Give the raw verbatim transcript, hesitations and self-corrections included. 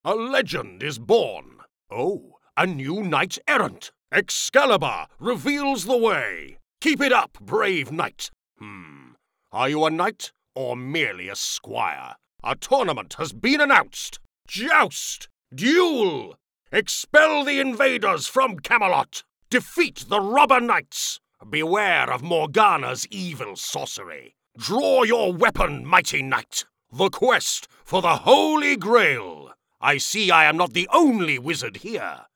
A legend is born. Oh, a new knight-errant. Excalibur reveals the way. Keep it up, brave knight. Hmm. Are you a knight or merely a squire? A tournament has been announced. Joust! Duel! Expel the invaders from Camelot. Defeat the robber knights. Beware of Morgana's evil sorcery. Draw your weapon, mighty knight. The quest for the Holy Grail. I see I am not the only wizard here.